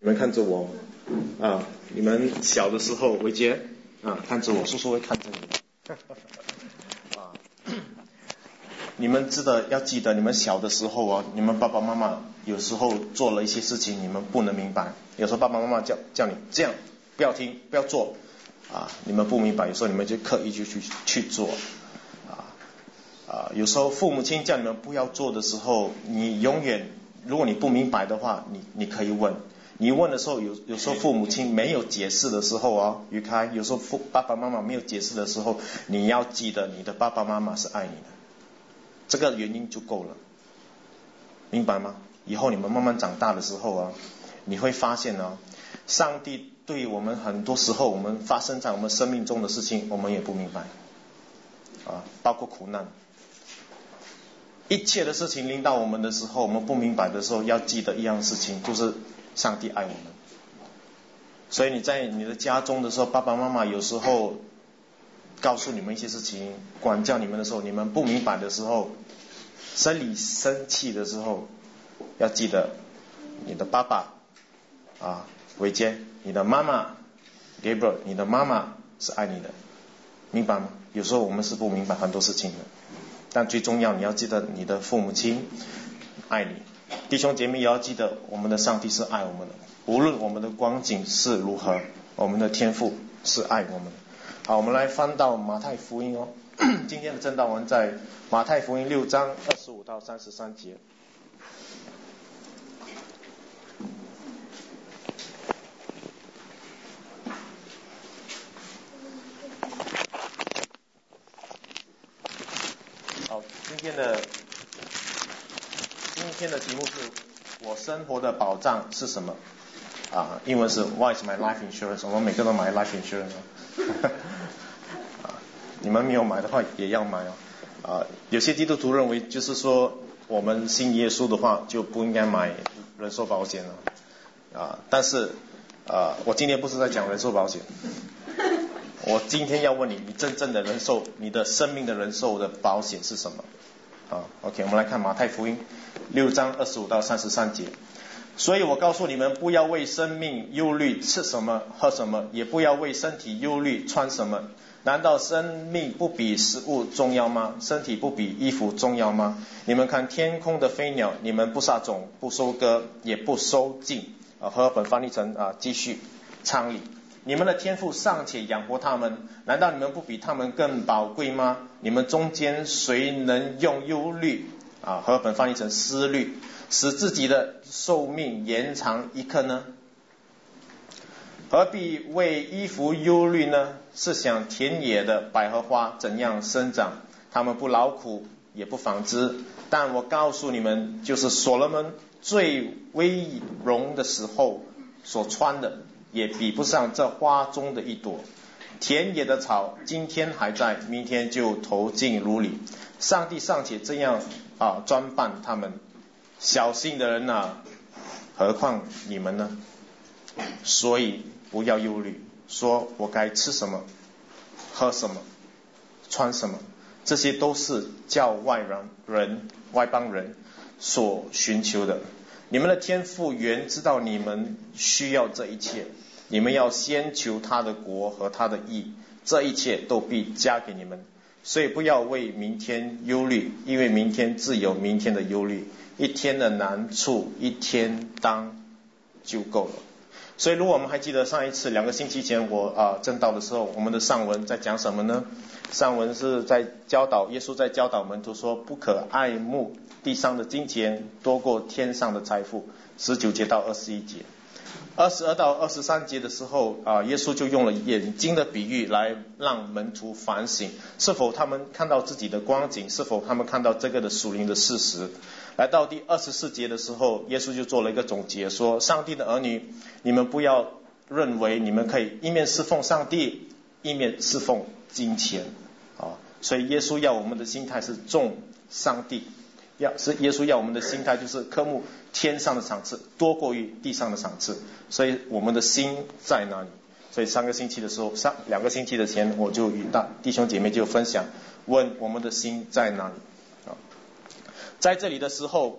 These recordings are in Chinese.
你们看着我啊！你们小的时候，维杰啊，看着我，叔叔会看着你啊。你们要记得，你们小的时候哦，你们爸爸妈妈有时候做了一些事情，你们不能明白。有时候爸爸妈妈叫你这样，不要听，不要做啊，你们不明白，有时候你们就刻意就去做有时候父母亲叫你们不要做的时候，你永远，如果你不明白的话，你可以问。你问的时候，有时候父母亲没有解释的时候啊，于开，有时候爸爸妈妈没有解释的时候，你要记得你的爸爸妈妈是爱你的，这个原因就够了，明白吗？以后你们慢慢长大的时候啊，你会发现啊，上帝对我们很多时候我们发生在我们生命中的事情，我们也不明白包括苦难。一切的事情临到我们的时候，我们不明白的时候，要记得一样事情，就是上帝爱我们。所以你在你的家中的时候，爸爸妈妈有时候告诉你们一些事情，管教你们的时候，你们不明白的时候，生理生气的时候，要记得你的爸爸维杰，你的妈妈 Gabriel， 你的妈妈是爱你的，明白吗？有时候我们是不明白很多事情的，但最重要，你要记得你的父母亲爱你，弟兄姐妹也要记得我们的上帝是爱我们的，无论我们的光景是如何，我们的天父是爱我们的。好，我们来翻到马太福音今天的正道文在马太福音6章25到33节。好，今天的题目是我生活的保障是什么英文是 What is my life insurance？ 我们每个都买 life insurance 你们没有买的话也要买有些基督徒认为就是说我们信耶稣的话就不应该买人寿保险了但是我今天不是在讲人寿保险，我今天要问你，你真正的人寿，你的生命的人寿的保险是什么？OK， 我们来看马太福音6章25到33节。所以我告诉你们，不要为生命忧虑吃什么喝什么，也不要为身体忧虑穿什么。难道生命不比食物重要吗？身体不比衣服重要吗？你们看天空的飞鸟，你们不撒种，不收割，也不收进和本翻译成继续仓里，你们的天父尚且养活他们，难道你们不比他们更宝贵吗？你们中间谁能用忧虑和本翻译成思虑使自己的寿命延长一刻呢？何必为衣服忧虑呢？是想田野的百合花怎样生长，它们不劳苦也不纺织，但我告诉你们，就是所罗门最威荣的时候所穿的，也比不上这花中的一朵。田野的草今天还在，明天就投进炉里。上帝尚且这样装扮他们，小心的人何况你们呢？所以不要忧虑，说我该吃什么喝什么穿什么，这些都是叫外邦人所寻求的。你们的天父原知道你们需要这一切，你们要先求他的国和他的义，这一切都必加给你们。所以不要为明天忧虑，因为明天自有明天的忧虑，一天的难处一天当就够了。所以如果我们还记得上一次2个星期前我正道的时候，我们的上文在讲什么呢？上文是在教导耶稣在教导门徒说，不可爱慕地上的金钱多过天上的财富，19节到21节。22到23节的时候耶稣就用了眼睛的比喻来让门徒反省，是否他们看到自己的光景，是否他们看到这个的属灵的事实。来到第24节的时候，耶稣就做了一个总结，说上帝的儿女，你们不要认为你们可以一面侍奉上帝一面侍奉金钱所以耶稣要我们的心态是重上帝，耶稣要我们的心态就是科目天上的赏赐多过于地上的赏赐，所以我们的心在哪里？所以2个星期的时候2个星期的前我就与弟兄姐妹就分享，问我们的心在哪里在这里的时候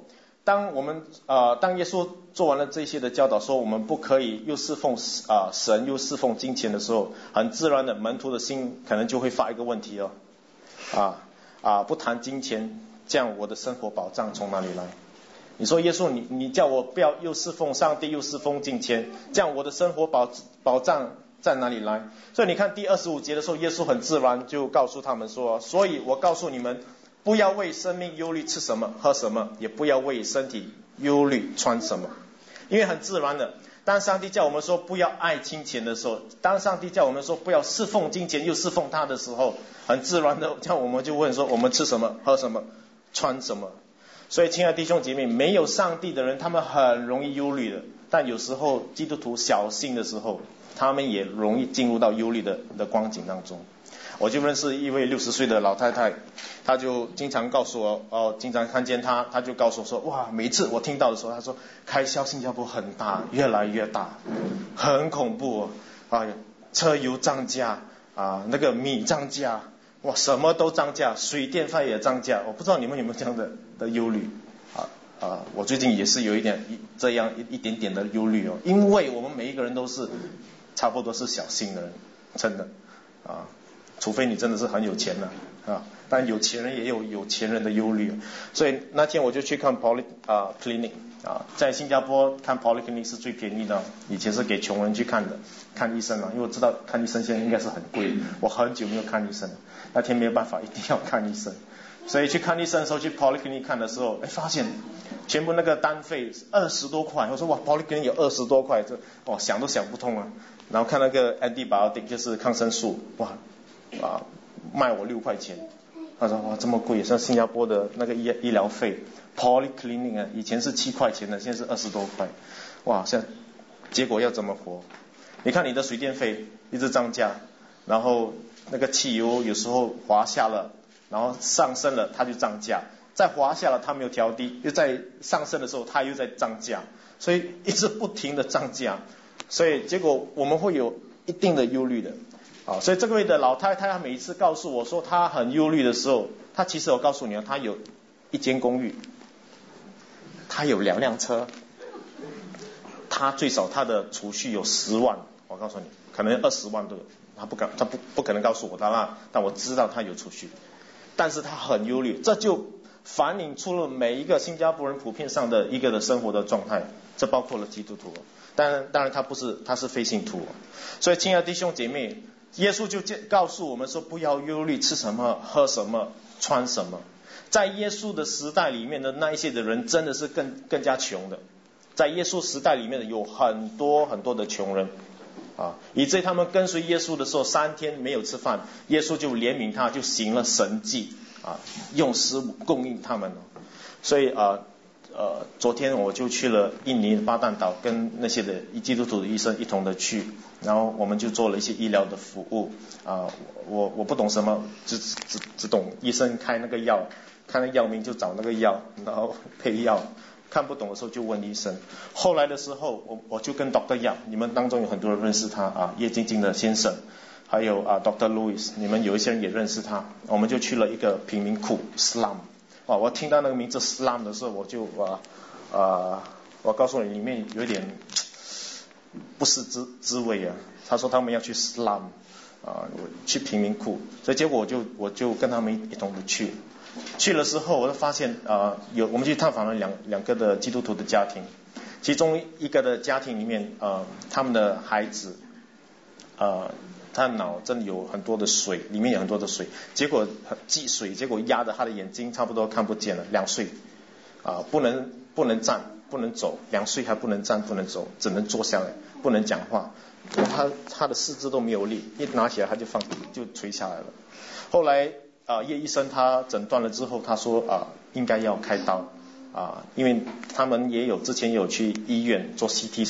当耶稣做完了这些的教导，说我们不可以又侍奉神又侍奉金钱的时候，很自然的门徒的心可能就会发一个问题不谈金钱，这样我的生活保障从哪里来？你说耶稣你叫我不要又侍奉上帝又侍奉金钱，这样我的生活保障在哪里来？所以你看第25节的时候，耶稣很自然就告诉他们说，所以我告诉你们，不要为生命忧虑吃什么喝什么，也不要为身体忧虑穿什么。因为很自然的，当上帝叫我们说不要爱金钱的时候，当上帝叫我们说不要侍奉金钱又侍奉他的时候，很自然的叫我们就问说，我们吃什么喝什么穿什么。所以亲爱的弟兄姐妹，没有上帝的人他们很容易忧虑的，但有时候基督徒小心的时候，他们也容易进入到忧虑的光景当中。我就认识一位60岁的老太太，她就经常告诉我，经常看见她就告诉我说，哇，每次我听到的时候，她说开销新加坡很大，越来越大，很恐怖车油涨价那个米涨价，哇，什么都涨价，水电费也涨价。我不知道你们有没有这样的忧虑我最近也是有一点这样一点点的忧虑因为我们每一个人都是差不多是小心的人，真的除非你真的是很有钱了但有钱人也有有钱人的忧虑。所以那天我就去看 polyclinic在新加坡看 polyclinic 是最便宜的，以前是给穷人去看的，看医生因为我知道看医生现在应该是很贵，我很久没有看医生了，那天没有办法一定要看医生，所以去看医生的时候，去 polyclinic 看的时候发现全部那个单费20多块，我说哇 polyclinic 有20多块，想都想不通然后看那个 antibiotic 就是抗生素，哇卖我6块钱，他说哇这么贵，像新加坡的那个医疗费 polyclinic 以前是7块钱的，现在是20多块，哇现在结果要怎么活？你看你的水电费一直涨价，然后那个汽油有时候滑下了，然后上升了它就涨价，再滑下了它没有调低，又在上升的时候它又在涨价，所以一直不停的涨价，所以结果我们会有一定的忧虑的所以这位的老太太她每一次告诉我说她很忧虑的时候，她其实我告诉你她有1间公寓，她有2辆车，她最少她的储蓄有10万，我告诉你可能20万都有，她不可能告诉我但我知道她有储蓄，但是她很忧虑，这就反映出了每一个新加坡人普遍上的一个的生活的状态，这包括了基督徒当然他是非信徒所以亲爱的弟兄姐妹，耶稣就告诉我们说不要忧虑吃什么喝什么穿什么。在耶稣的时代里面的那一些的人真的是更加穷的，在耶稣时代里面有很多很多的穷人以至于他们跟随耶稣的时候3天没有吃饭，耶稣就怜悯他，就行了神迹用食物供应他们所以昨天我就去了印尼巴旦岛，跟那些的基督徒的医生一同的去，然后我们就做了一些医疗的服务我不懂什么，只懂医生开那个药，看那药名就找那个药，然后配药，看不懂的时候就问医生。后来的时候我就跟 Dr. Yap， 你们当中有很多人认识他叶晶晶的先生，还有Dr. Louis， 你们有一些人也认识他，我们就去了一个贫民窟 slum我听到那个名字 slum 的时候，我就我告诉你里面有点不是滋味他说他们要去 slum去贫民窟，所以结果我就跟他们一同的去了之后，我就发现我们去探访了两个的基督徒的家庭，其中一个的家庭里面他们的孩子他的脑真的有很多的水，里面有很多的水，结果积水，结果压得他的眼睛差不多看不见了，2岁不能站不能走，2岁还不能站不能走，只能坐下来不能讲话，他的四肢都没有力，一拿起来他就垂下来了。后来叶医生他诊断了之后，他说应该要开刀因为他们之前有去医院做 CT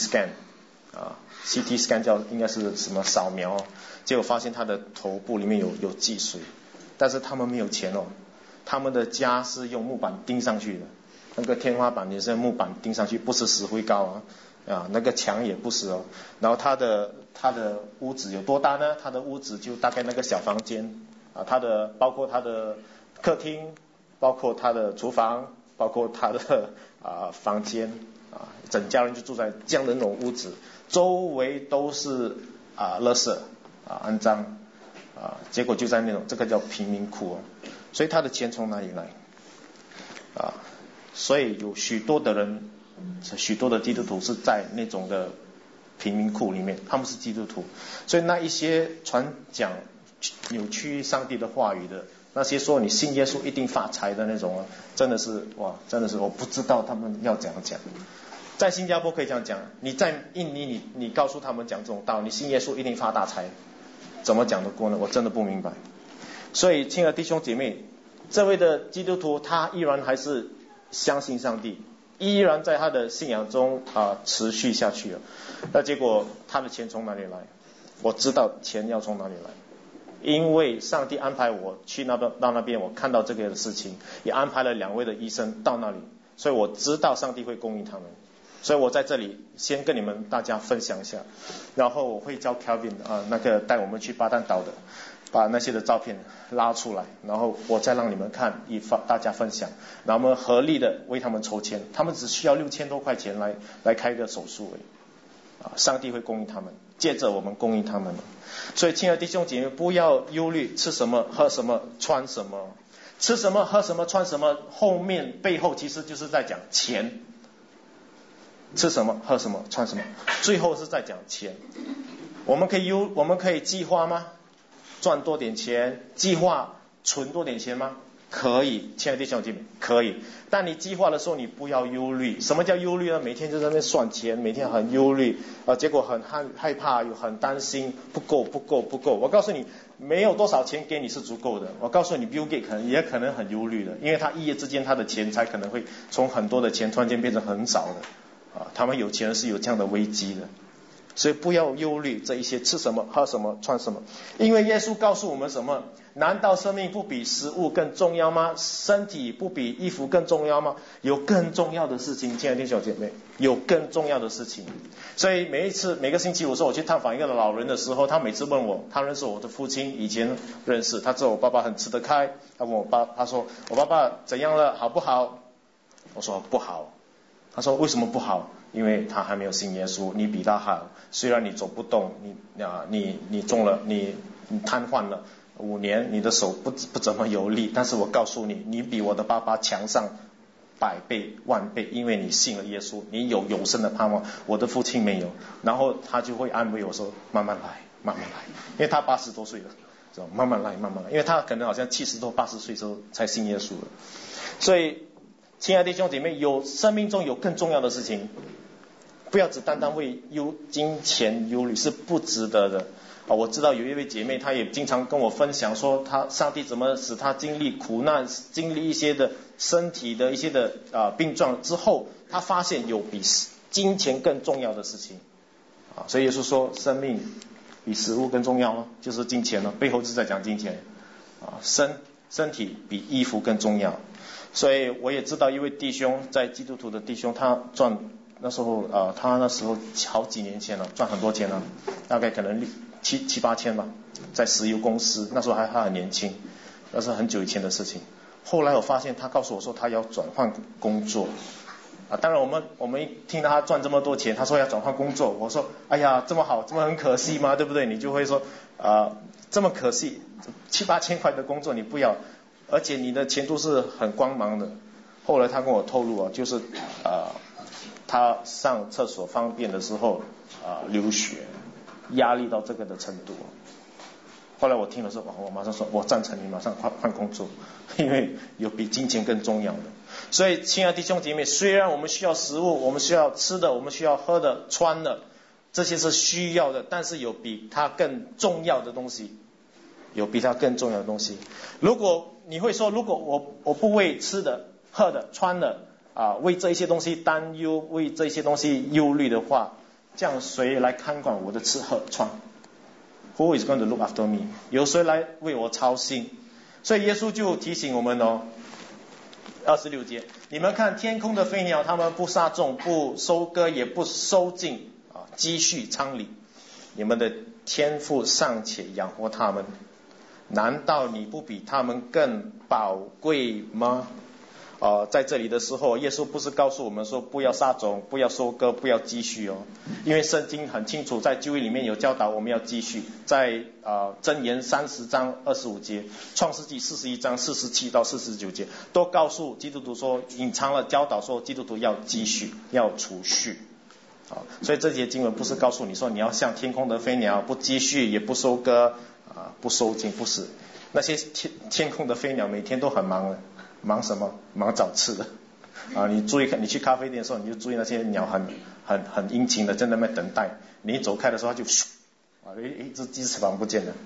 scan CT scan 应该是什么扫描结果发现他的头部里面有积水，但是他们没有钱他们的家是用木板钉上去的，那个天花板也是木板钉上去，不是石灰膏那个墙也不是然后他的屋子有多大呢？他的屋子就大概那个小房间包括他的客厅，包括他的厨房， 包括他的房间整家人就住在这样的那种屋子，周围都是垃圾肮脏结果就在那种这个叫贫民窟所以他的钱从哪里来所以有许多的人，许多的基督徒是在那种的贫民窟里面，他们是基督徒，所以那一些传讲扭曲上帝的话语的，那些说你信耶稣一定发财的那种真的是真的是我不知道他们要怎样讲。在新加坡可以这样讲，你在印尼你告诉他们讲这种道，你信耶稣一定发大财，怎么讲得过呢？我真的不明白。所以亲爱的弟兄姐妹，这位的基督徒他依然还是相信上帝，依然在他的信仰中持续下去了。那结果他的钱从哪里来？我知道钱要从哪里来，因为上帝安排我去到那边，我看到这个事情，也安排了2位的医生到那里，所以我知道上帝会供应他们。所以我在这里先跟你们大家分享一下，然后我会叫 Kelvin 那个带我们去巴旦岛的，把那些的照片拉出来，然后我再让你们看，大家分享，然后我们合力的为他们筹钱，他们只需要6000多块钱来开个手术而已上帝会供应他们，借着我们供应他们。所以亲爱的弟兄姐妹，不要忧虑吃什么喝什么穿什么，吃什么喝什么穿什么背后其实就是在讲钱，吃什么喝什么穿什么，最后是在讲钱。我们可以计划吗？赚多点钱，计划存多点钱吗？可以，亲爱的弟兄姐妹，可以。但你计划的时候，你不要忧虑。什么叫忧虑呢？每天就在那边算钱，每天很忧虑结果很害怕，又很担心，不够。我告诉你，没有多少钱给你是足够的。我告诉你 Bill Gates 也可能很忧虑的，因为他一夜之间他的钱财可能会从很多的钱突然间变成很少的他们有钱人是有这样的危机的。所以不要忧虑这一些吃什么喝什么穿什么，因为耶稣告诉我们什么？难道生命不比食物更重要吗？身体不比衣服更重要吗？有更重要的事情，亲爱的弟兄姐妹，有更重要的事情。所以每个星期五说我去探访一个老人的时候，他每次问我，他认识我的父亲，以前认识，他知道我爸爸很吃得开，他问他说我爸爸怎样了，好不好？我说不好。他说为什么不好？因为他还没有信耶稣，你比他好，虽然你走不动，你中了，你瘫痪了5年，你的手不怎么有力，但是我告诉你，你比我的爸爸强上100倍10000倍，因为你信了耶稣，你有永生的盼望，我的父亲没有。然后他就会安慰我说慢慢来，因为他80多岁了，慢慢来，因为他可能好像70多80岁之后才信耶稣了。所以亲爱的弟兄姐妹，生命中有更重要的事情，不要只单单为金钱忧虑，是不值得的我知道有一位姐妹，她也经常跟我分享说，上帝怎么使她经历苦难，经历一些的身体的一些的病状之后，她发现有比金钱更重要的事情所以耶稣说生命比食物更重要就是金钱背后是在讲金钱身体比衣服更重要。所以我也知道一位弟兄，在基督徒的弟兄，他那时候好几年前了，赚很多钱了，大概可能7、8千吧，在石油公司，那时候他很年轻，那是很久以前的事情。后来我发现他告诉我说他要转换工作当然我们一听到他赚这么多钱，他说要转换工作，我说哎呀这么好，这么很可惜吗？对不对？你就会说这么可惜，7、8千块的工作你不要，而且你的前途是很光芒的。后来他跟我透露就是他上厕所方便的时候流血，压力到这个的程度。后来我听了说我马上说我赞成你马上换工作，因为有比金钱更重要的。所以亲爱的弟兄姐妹，虽然我们需要食物，我们需要吃的，我们需要喝的穿的，这些是需要的，但是有比它更重要的东西，如果你会说，如果我不为吃的喝的穿的为这一些东西担忧，为这些东西忧虑的话，这样谁来看管我的吃喝穿？ Who is going to look after me？ 有谁来为我操心？所以耶稣就提醒我们26节，你们看天空的飞鸟，他们不撒种，不收割，也不收进积蓄仓里，你们的天父尚且养活他们，难道你不比他们更宝贵吗？ 在这里的时候，耶稣不是告诉我们说不要撒种，不要收割，不要积蓄哦，因为圣经很清楚，在旧约里面有教导我们要积蓄，在箴言30章25节，创世纪41章47到49节，都告诉基督徒说，隐藏了教导说基督徒要积蓄，要储蓄。所以这节经文不是告诉你说你要像天空的飞鸟，不积蓄也不收割不收金，不是。那些天空的飞鸟每天都很忙的，忙什么？忙找吃的你注意看，你去咖啡店的时候，你就注意那些鸟很殷勤的在那边等待，你一走开的时候，它就咻一只鸡翅膀不见了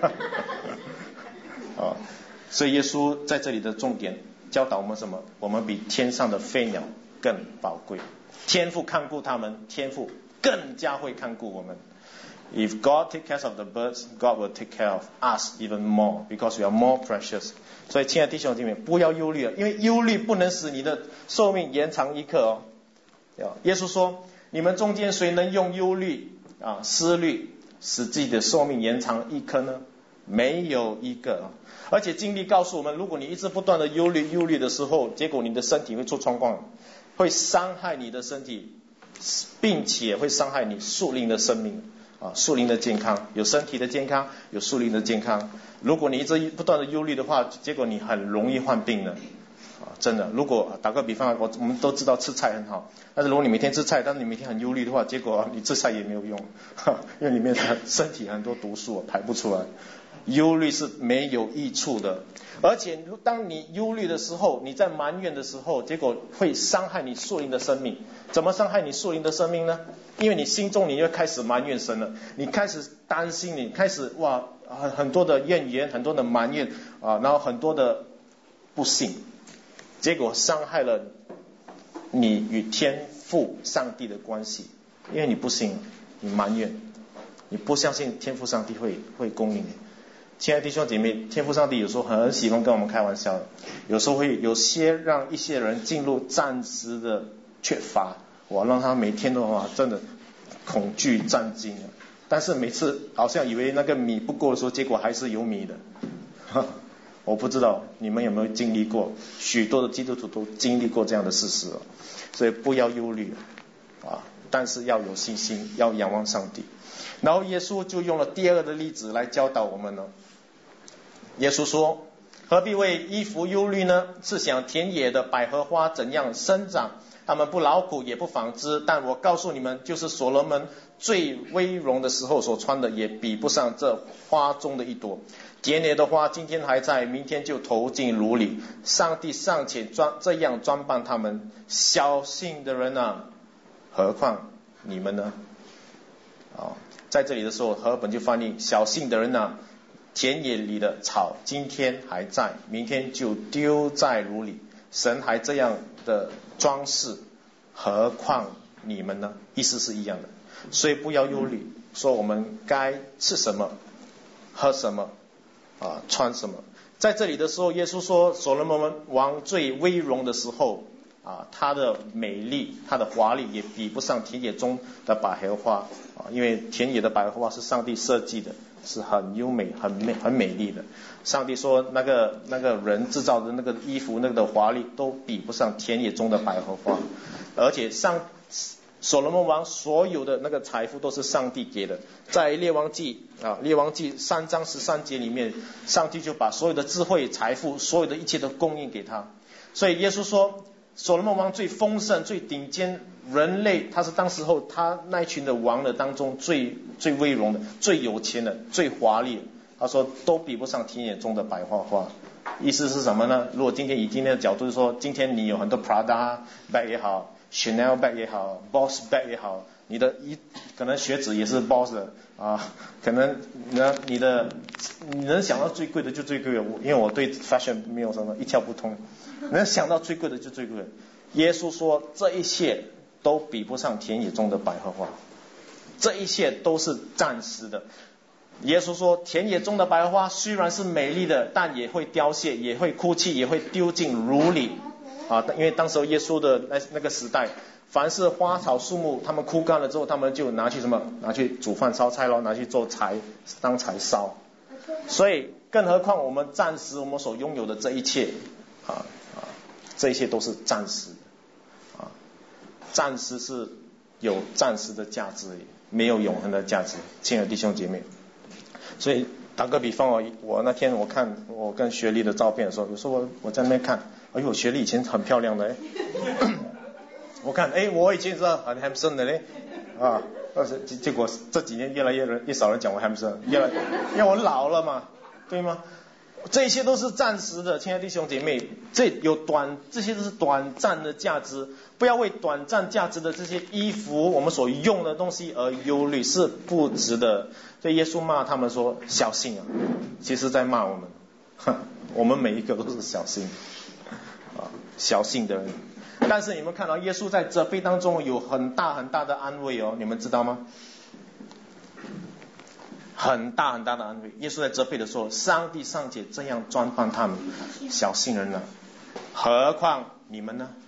所以耶稣在这里的重点教导我们什么？我们比天上的飞鸟更宝贵。天父看顾他们，天父更加会看顾我们。If God take care of the birds, God will take care of us even more, because we are more precious. 所以亲爱的弟兄姐妹，不要忧虑了，因为忧虑不能使你的寿命延长一刻耶稣说，你们中间谁能用忧虑思虑使自己的寿命延长一刻呢？没有一个而且经历告诉我们，如果你一直不断的忧虑的时候，结果你的身体会出状况，会伤害你的身体，并且会伤害你属灵的生命属灵的健康，有身体的健康，有属灵的健康。如果你一直不断的忧虑的话，结果你很容易患病的真的。如果打个比方，我们都知道吃菜很好，但是如果你每天吃菜，但是你每天很忧虑的话，结果你吃菜也没有用因为里面身体很多毒素排不出来。忧虑是没有益处的，而且当你忧虑的时候，你在埋怨的时候，结果会伤害你属灵的生命。怎么伤害你属灵的生命呢？因为你心中你就开始埋怨神了，你开始担心，你开始很多的怨言，很多的埋怨然后很多的不信，结果伤害了你与天父上帝的关系。因为你不信，你埋怨，你不相信天父上帝会供应你。亲爱的弟兄姐妹，天父上帝有时候很喜欢跟我们开玩笑，有时候会有些让一些人进入暂时的缺乏，让他每天都真的恐惧战惊但是每次好像以为那个米不够的时候，结果还是有米的我不知道你们有没有经历过，许多的基督徒都经历过这样的事实所以不要忧虑但是要有信心，要仰望上帝。然后耶稣就用了第二个的例子来教导我们了。耶稣说，何必为衣服忧虑呢？是想田野的百合花怎样生长，他们不劳苦也不纺织，但我告诉你们，就是所罗门最威荣的时候所穿的，也比不上这花中的一朵。田野的花今天还在，明天就投进炉里。上帝尚且这样装扮他们，小信的人何况你们呢？在这里的时候，和本就翻译小信的人田野里的草今天还在，明天就丢在炉里。神还这样的装饰，何况你们呢？意思是一样的。所以不要忧虑，说我们该吃什么，喝什么穿什么。在这里的时候，耶稣说所罗门王最威荣的时候他的美丽，他的华丽也比不上田野中的百合花因为田野的百合花是上帝设计的，是很优美很美丽的。上帝说那个人制造的那个衣服，那个的华丽都比不上田野中的百合花。而且所罗门王所有的那个财富都是上帝给的。在列王记3章13节里面，上帝就把所有的智慧财富，所有的一切都供应给他。所以耶稣说所罗门王最丰盛最顶尖，人类他是当时候他那一群的王的当中最威荣的，最有钱的，最华丽的。他说都比不上田野中的百合花。意思是什么呢？如果今天以今天的角度说，今天你有很多 Prada bag 也好， Chanel bag 也好， Boss bag 也好，你的可能鞋子也是 Boss 的可能你能想到最贵的就最贵的。因为我对 fashion 没有什么一窍不通，能想到最贵的就最贵的。耶稣说这一切都比不上田野中的百合花，这一切都是暂时的。耶稣说田野中的百合花虽然是美丽的，但也会凋谢，也会哭泣，也会丢进炉里因为当时耶稣的那个时代，凡是花草树木他们枯干了之后，他们就拿去煮饭烧菜拿去做当柴烧。所以更何况我们暂时我们所拥有的这一切这一切都是暂时的啊，暂时是有暂时的价值，没有永恒的价值，亲爱的弟兄姐妹。所以打个比方我那天我看我跟学历的照片的时候，有时候我在那边看，哎呦，学历以前很漂亮的我看我以前是很 handsome 的嘞啊，结果这几年越来越少人讲我 handsome， 因为我老了嘛，对吗？这些都是暂时的，亲爱的弟兄姐妹，这些都是短暂的价值，不要为短暂价值的这些衣服，我们所用的东西而忧虑，是不值得。所以耶稣骂他们说小心啊，其实在骂我们，我们每一个都是小心啊，小心的人。但是你们看到耶稣在责备当中有很大很大的安慰你们知道吗？很大很大的安慰。耶稣在责备的时候，上帝尚且这样专办他们，小信人了，何况你们呢？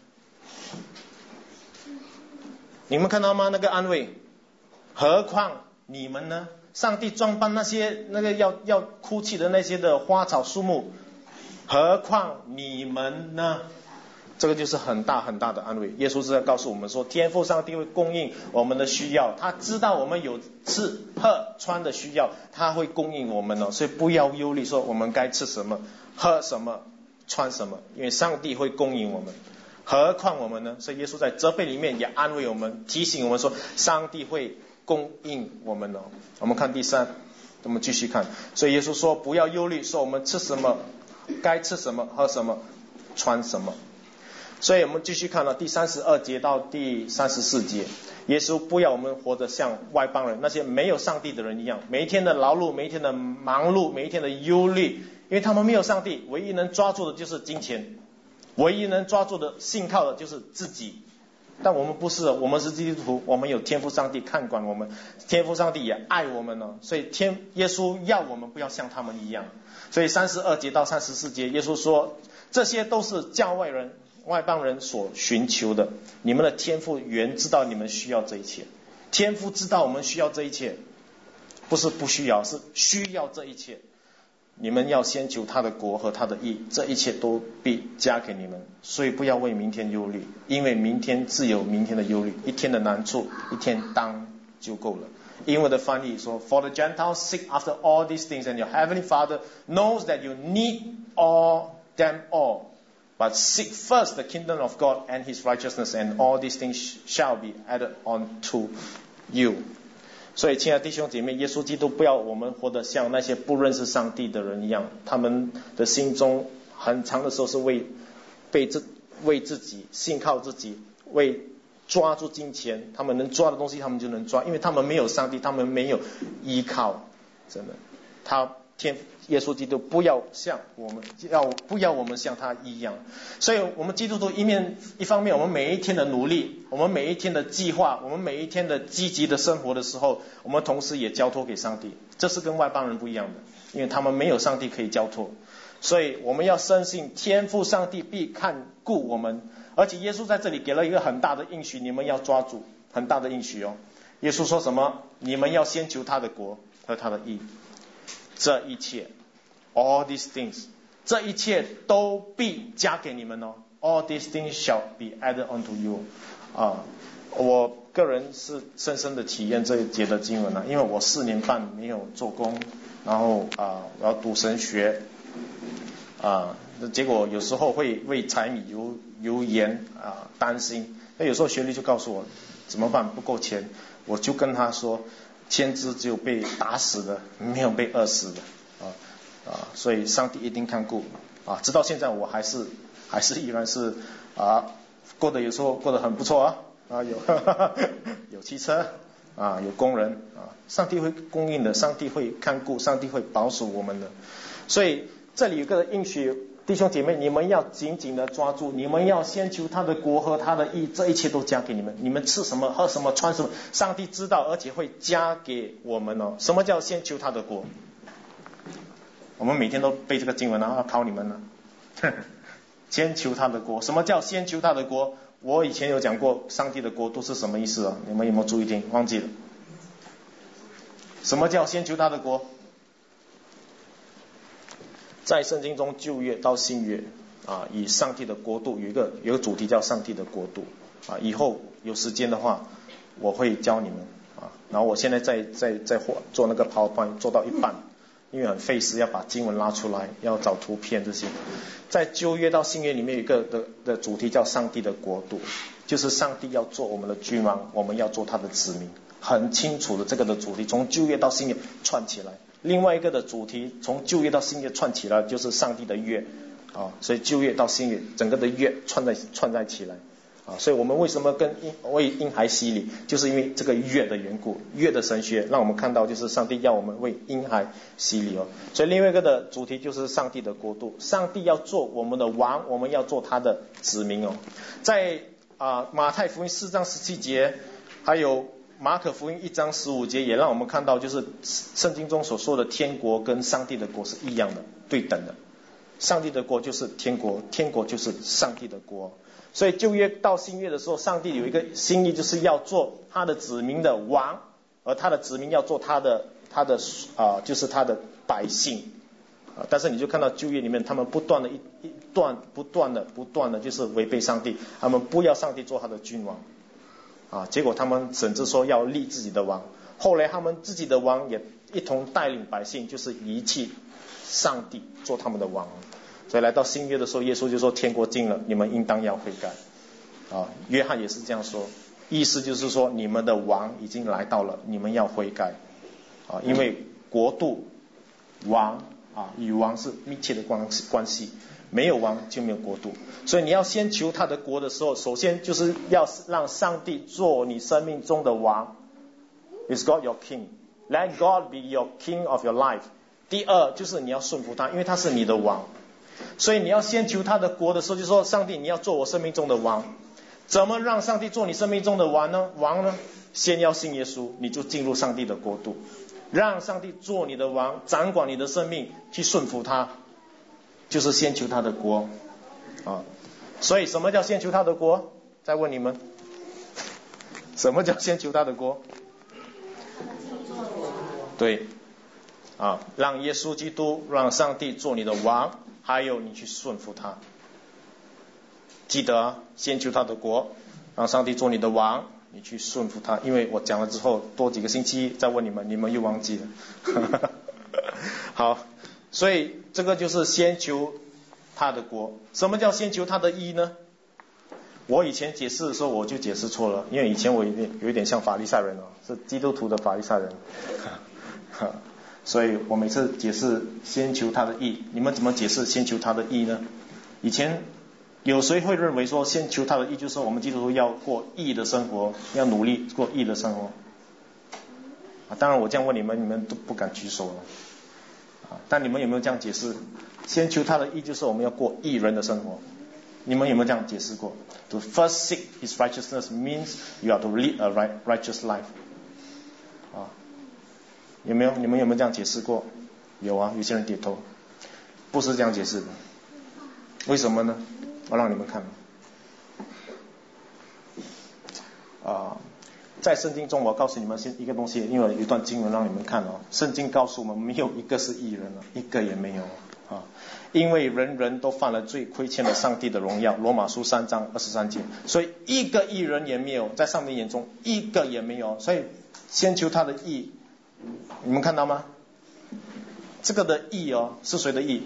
你们看到吗？那个安慰，何况你们呢？上帝专办那个要哭泣的那些的花草树木，何况你们呢？这个就是很大很大的安慰。耶稣是在告诉我们说，天父上帝会供应我们的需要，他知道我们有吃喝穿的需要，他会供应我们所以不要忧虑说我们该吃什么喝什么穿什么，因为上帝会供应我们，何况我们呢？所以耶稣在责备里面也安慰我们，提醒我们说上帝会供应我们我们看第3，我们继续看。所以耶稣说不要忧虑，说我们吃什么该吃什么喝什么穿什么。所以我们继续看到第32节到第34节，耶稣不要我们活得像外邦人，那些没有上帝的人一样，每一天的劳碌，每一天的忙碌，每一天的忧虑，因为他们没有上帝，唯一能抓住的就是金钱，唯一能抓住的信靠的就是自己。但我们不是，我们是基督徒，我们有天父上帝看管我们，天父上帝也爱我们所以耶稣要我们不要像他们一样。所以32节到34节，耶稣说这些都是叫外邦人所寻求的，你们的天父原知道你们需要这一切，天父知道我们需要这一切，不是不需要，是需要这一切。你们要先求他的国和他的义，这一切都必加给你们。所以不要为明天忧虑，因为明天自有明天的忧虑，一天的难处一天当就够了。英文的翻译说 For the Gentiles seek after all these things, and your heavenly Father knows that you need them all.But seek first the kingdom of God and his righteousness, and all these things shall be added unto you. 所以亲爱的弟兄姐妹，耶稣基督不要我们活得像那些不认识上帝的人一样，他们的心中很长的时候是为自己信靠自己，为抓住金钱，他们能抓的东西他们就能抓，因为他们没有上帝，他们没有依靠，真的耶稣基督不要我们像他一样。所以我们基督徒一方面我们每一天的努力，我们每一天的计划，我们每一天的积极的生活的时候，我们同时也交托给上帝，这是跟外邦人不一样的，因为他们没有上帝可以交托。所以我们要深信天父上帝必看顾我们，而且耶稣在这里给了一个很大的应许，你们要抓住，很大的应许耶稣说什么？你们要先求他的国和他的义，这一切 all these things 这一切都必加给你们all these things shall be added unto you 我个人是深深的体验这一节的经文因为我4年半没有做工，然后我要读神学结果有时候会为柴米油盐担心，那有时候学历就告诉我怎么办，不够钱，我就跟他说先知只有被打死的，没有被饿死的所以上帝一定看顾直到现在我还是依然是有时候过得很不错有汽车有工人上帝会供应的，上帝会看顾，上帝会保守我们的。所以这里有个应许，弟兄姐妹，你们要紧紧的抓住，你们要先求他的国和他的义，这一切都加给你们。你们吃什么喝什么穿什么，上帝知道，而且会加给我们什么叫先求他的国？我们每天都背这个经文要考你们了先求他的国，什么叫先求他的国？我以前有讲过上帝的国度是什么意思你们有没有注意听？忘记了。什么叫先求他的国？在圣经中旧约到新约以上帝的国度有一个主题叫上帝的国度以后有时间的话我会教你们然后我现在在做那个 PowerPoint 做到一半，因为很费时要把经文拉出来，要找图片这些。在旧约到新约里面有一个的主题叫上帝的国度，就是上帝要做我们的君王，我们要做他的子民，很清楚的这个的主题从旧约到新约串起来。另外一个的主题从旧约到新约串起来就是上帝的约所以旧约到新约整个的约串在起来所以我们为什么为婴孩洗礼，就是因为这个约的缘故，约的神学让我们看到就是上帝要我们为婴孩洗礼所以另外一个的主题就是上帝的国度，上帝要做我们的王，我们要做他的子民在马太福音4章17节还有马可福音1章15节也让我们看到就是圣经中所说的天国跟上帝的国是一样的，对等的。上帝的国就是天国，天国就是上帝的国。所以旧约到新约的时候，上帝有一个心意，就是要做他的子民的王，而他的子民要做他的就是他的百姓但是你就看到旧约里面他们不断的就是违背上帝，他们不要上帝做他的君王结果他们甚至说要立自己的王，后来他们自己的王也一同带领百姓就是遗弃上帝做他们的王所以来到新约的时候，耶稣就说天国近了，你们应当要悔改约翰也是这样说，意思就是说你们的王已经来到了，你们要悔改因为国度王与王是密切的关系，没有王就没有国度，所以你要先求他的国的时候，首先就是要让上帝做你生命中的王。 Is God your king? Let God be your king of your life. 第二就是你要顺服他，因为他是你的王，所以你要先求他的国的时候就说上帝你要做我生命中的王。怎么让上帝做你生命中的王呢？先要信耶稣，你就进入上帝的国度，让上帝做你的王，掌管你的生命，去顺服他，就是先求他的国所以什么叫先求他的国？再问你们，什么叫先求他的国？对让耶稣基督，让上帝做你的王，还有你去顺服他。记得先求他的国，让上帝做你的王，你去顺服他。因为我讲了之后多几个星期再问你们又忘记了好，所以这个就是先求他的国。什么叫先求他的义呢？我以前解释的时候我就解释错了，因为以前我有一点像法利赛人是基督徒的法利赛人所以我每次解释先求他的义，你们怎么解释先求他的义呢？以前有谁会认为说先求他的义就是说我们基督徒要过义的生活，要努力过义的生活当然我这样问你们都不敢举手了但你们有没有这样解释？先求他的义就是我们要过义人的生活，你们有没有这样解释过？ To first seek his righteousness means you have to lead a righteous life你们有没有这样解释过？有有些人点头。不是这样解释的，为什么呢？我让你们看在圣经中我告诉你们一个东西，因为有一段经文让你们看圣经告诉我们没有一个是义人一个也没有因为人人都犯了罪，亏欠了上帝的荣耀，罗马书3章23节，所以一个义人也没有，在上帝眼中一个也没有。所以先求他的义，你们看到吗？这个的义是谁的义？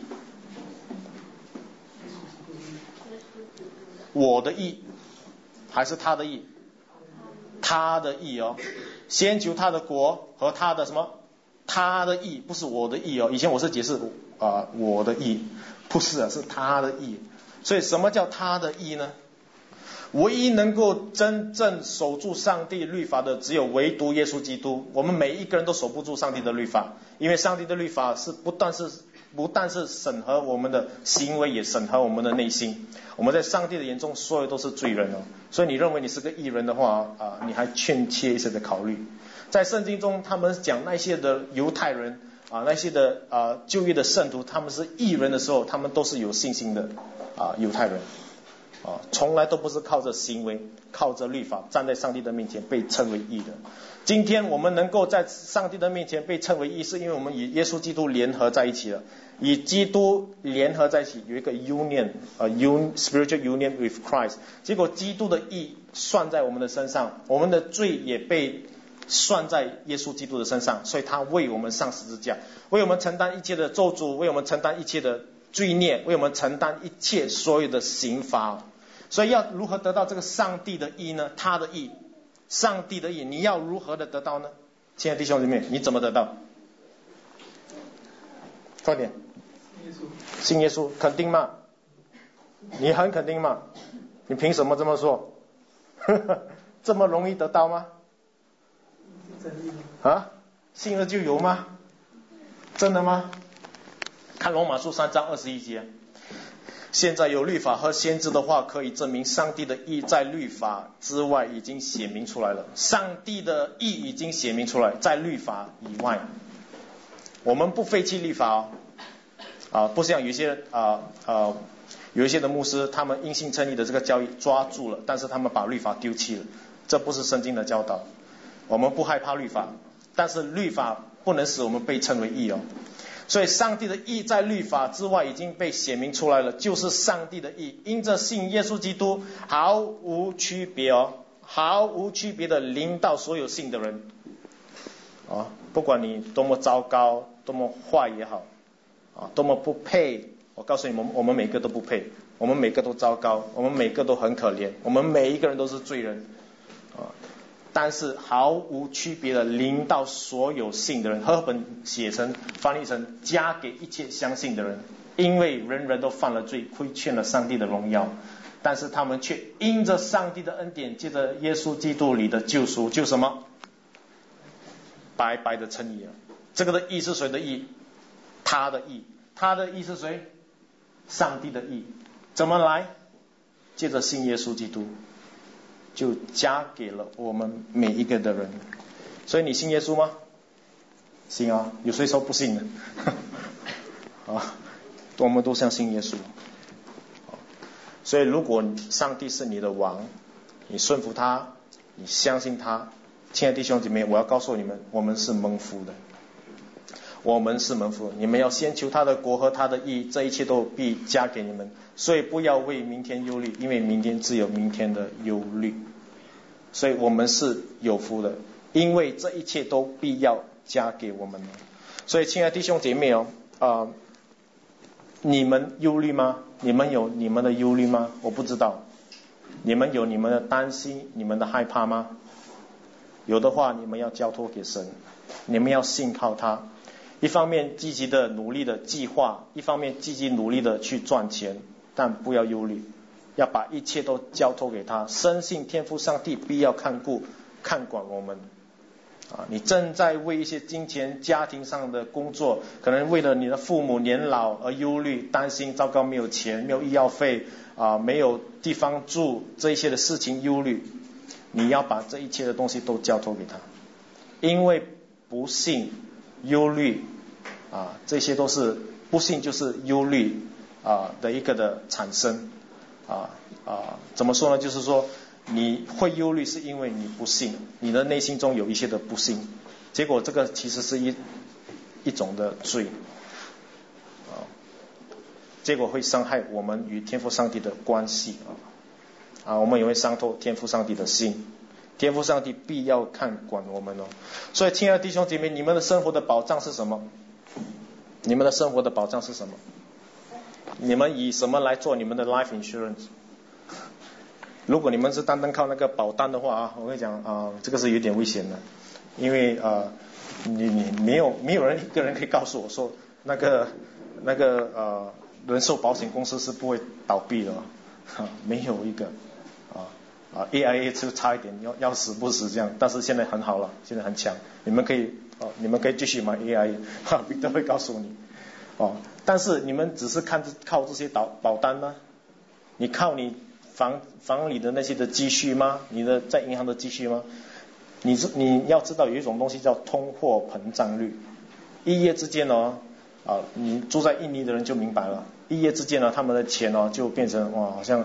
我的义还是他的义？他的义先求他的国和他的什么？他的义，不是我的义以前我是解释我的义，不是是他的义。所以什么叫他的义呢？唯一能够真正守住上帝律法的只有唯独耶稣基督。我们每一个人都守不住上帝的律法，因为上帝的律法是不但是审核我们的行为，也审核我们的内心。我们在上帝的眼中所有都是罪人所以你认为你是个义人的话你还欠缺一些的考虑。在圣经中他们讲那些的犹太人那些的旧约的圣徒他们是义人的时候，他们都是有信心的犹太人从来都不是靠着行为，靠着律法站在上帝的面前被称为义的。今天我们能够在上帝的面前被称为义，是因为我们与耶稣基督联合在一起了，与基督联合在一起，有一个 spiritual union with Christ。 结果基督的义算在我们的身上，我们的罪也被算在耶稣基督的身上，所以他为我们上十字架，为我们承担一切的咒诅，为我们承担一切的罪孽，为我们承担一切所有的刑罚。所以要如何得到这个上帝的义呢？他的义，上帝的义，你要如何的得到呢？亲爱的弟兄姊妹，你怎么得到？快点，信耶稣，肯定吗？你很肯定吗？你凭什么这么说？这么容易得到吗？啊，信了就有吗？真的吗？看罗马书3章21节，现在有律法和先知的话，可以证明上帝的义在律法之外已经显明出来了。上帝的义已经显明出来，在律法以外。我们不废弃律法不像有一些的牧师，他们因信称义的这个教义抓住了，但是他们把律法丢弃了，这不是圣经的教导。我们不害怕律法，但是律法不能使我们被称为义所以上帝的义在律法之外已经被显明出来了，就是上帝的义因着信耶稣基督毫无区别毫无区别的临到所有信的人不管你多么糟糕，多么坏也好多么不配，我告诉你们，我们每个都不配，我们每个都糟糕，我们每个都很可怜，我们每一个人都是罪人但是毫无区别的临到所有信的人，和本翻译成加给一切相信的人，因为人人都犯了罪，亏欠了上帝的荣耀，但是他们却因着上帝的恩典，借着耶稣基督里的救赎，就什么白白的称义了。这个的义是谁的义？他的义。他的义是谁？上帝的义。怎么来？借着信耶稣基督，就加给了我们每一个的人。所以你信耶稣吗？信啊，有谁说不信的？我们都相信耶稣。所以如果上帝是你的王，你顺服他，你相信他，亲爱的弟兄姐妹，我要告诉你们，我们是蒙福的，我们是蒙福的。你们要先求他的国和他的义，这一切都必加给你们。所以不要为明天忧虑，因为明天自有明天的忧虑。所以我们是有福的，因为这一切都必要加给我们。所以亲爱的弟兄姐妹你们忧虑吗？你们有你们的忧虑吗？我不知道。你们有你们的担心，你们的害怕吗？有的话，你们要交托给神，你们要信靠他。一方面积极的努力的计划，一方面积极努力的去赚钱，但不要忧虑，要把一切都交托给他，深信天父上帝必要看管我们你正在为一些金钱家庭上的工作，可能为了你的父母年老而忧虑担心，糟糕没有钱，没有医药费没有地方住，这一些的事情忧虑，你要把这一切的东西都交托给他。因为不信忧虑这些都是不信，就是忧虑的一个的产生怎么说呢？就是说你会忧虑是因为你不信，你的内心中有一些的不信，结果这个其实是一种的罪结果会伤害我们与天父上帝的关系我们也会伤透天父上帝的心，天父上帝必要看管我们所以亲爱的弟兄姐妹，你们的生活的保障是什么？你们的生活的保障是什么？你们以什么来做你们的 life insurance？如果你们是单单靠那个保单的话我跟你讲这个是有点危险的，因为你没有一个人可以告诉我说那个人寿保险公司是不会倒闭的没有一个AIA 就差一点要死不死这样，但是现在很好了，现在很强，你们可以继续买 AIA 彼得会告诉你但是你们只是靠这些保单吗？你靠你房里的那些的积蓄吗？你的在银行的积蓄吗？你要知道有一种东西叫通货膨胀率，一夜之间你住在印尼的人就明白了，一夜之间他们的钱就变成好像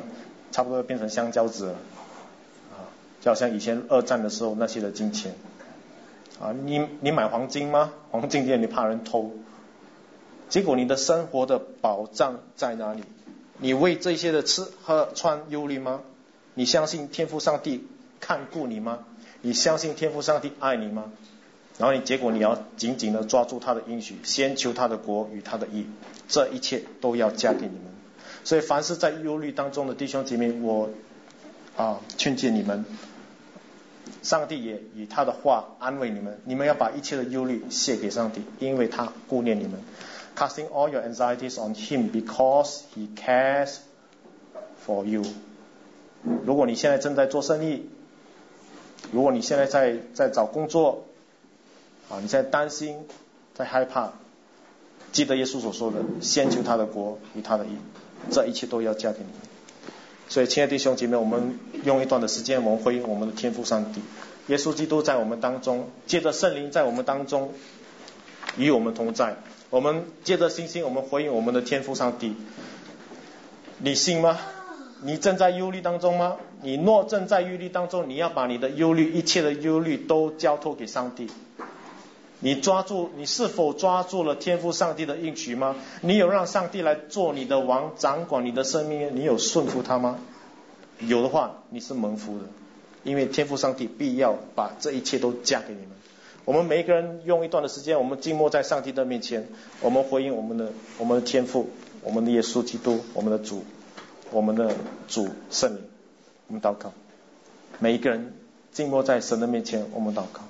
差不多变成香蕉子了就好像以前二战的时候那些的金钱你买黄金吗？黄金店你怕人偷，结果你的生活的保障在哪里？你为这些的吃喝穿忧虑吗？你相信天父上帝看顾你吗？你相信天父上帝爱你吗？然后结果你要紧紧的抓住他的应许，先求他的国与他的义，这一切都要加给你们。所以凡是在忧虑当中的弟兄姐妹，我劝诫你们，上帝也以他的话安慰你们，你们要把一切的忧虑卸给上帝，因为他顾念你们。Casting all your anxieties on him because he cares for you。 如果你现在正在做生意，如果你现在在找工作你现在担心在害怕，记得耶稣所说的，先求他的国与他的义，这一切都要加给你们。所以亲爱的弟兄姐妹，我们用一段的时间，我们回应我们的天父上帝，耶稣基督在我们当中，借着圣灵在我们当中与我们同在，我们借着信心，我们回应我们的天父上帝。你信吗？你正在忧虑当中吗？你若正在忧虑当中，你要把你的忧虑，一切的忧虑都交托给上帝。你是否抓住了天父上帝的应许吗？你有让上帝来做你的王，掌管你的生命，你有顺服他吗？有的话，你是蒙福的，因为天父上帝必要把这一切都加给你们。我们每一个人用一段的时间，我们静默在上帝的面前，我们回应我们的天父，我们的耶稣基督，我们的主，我们的主圣灵。我们祷告，每一个人静默在神的面前，我们祷告。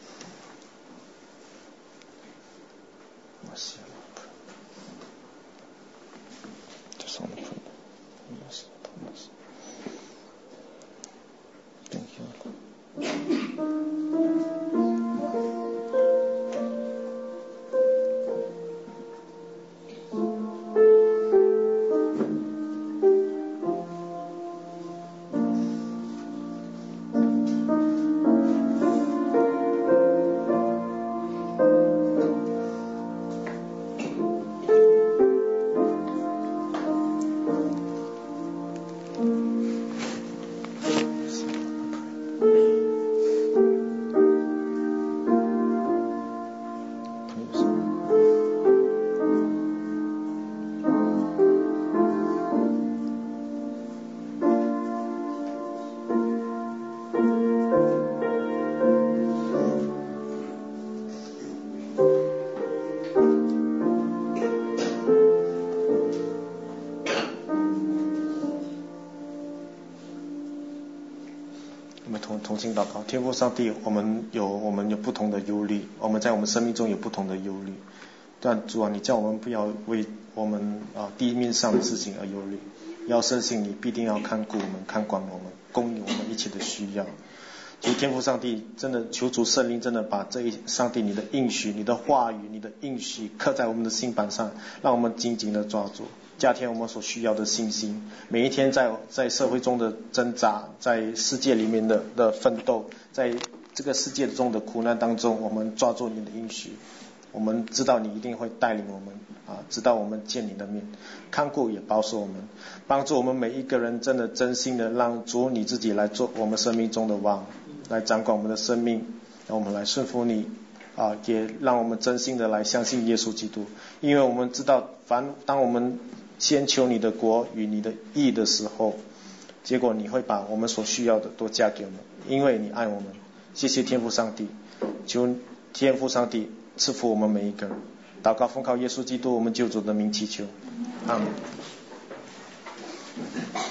同心祷告，天父上帝，我们有不同的忧虑，我们在我们生命中有不同的忧虑，但主啊，你叫我们不要为我们地面上的事情而忧虑，要深信你必定要看顾我们，看管我们，供应我们一切的需要。主天父上帝，真的求主圣灵真的把上帝你的应许，你的话语，你的应许刻在我们的心板上，让我们紧紧的抓住，加添我们所需要的信心。每一天在社会中的挣扎，在世界里面的奋斗，在这个世界中的苦难当中，我们抓住你的应许，我们知道你一定会带领我们直到我们见你的面，看顾也保守我们，帮助我们每一个人真的真心的让主你自己来做我们生命中的王，来掌管我们的生命，让我们来顺服你也让我们真心的来相信耶稣基督。因为我们知道当我们先求你的国与你的义的时候，结果你会把我们所需要的都加给我们，因为你爱我们。谢谢天父上帝，求天父上帝赐福我们每一个人。祷告奉靠耶稣基督我们救主的名祈求，阿们。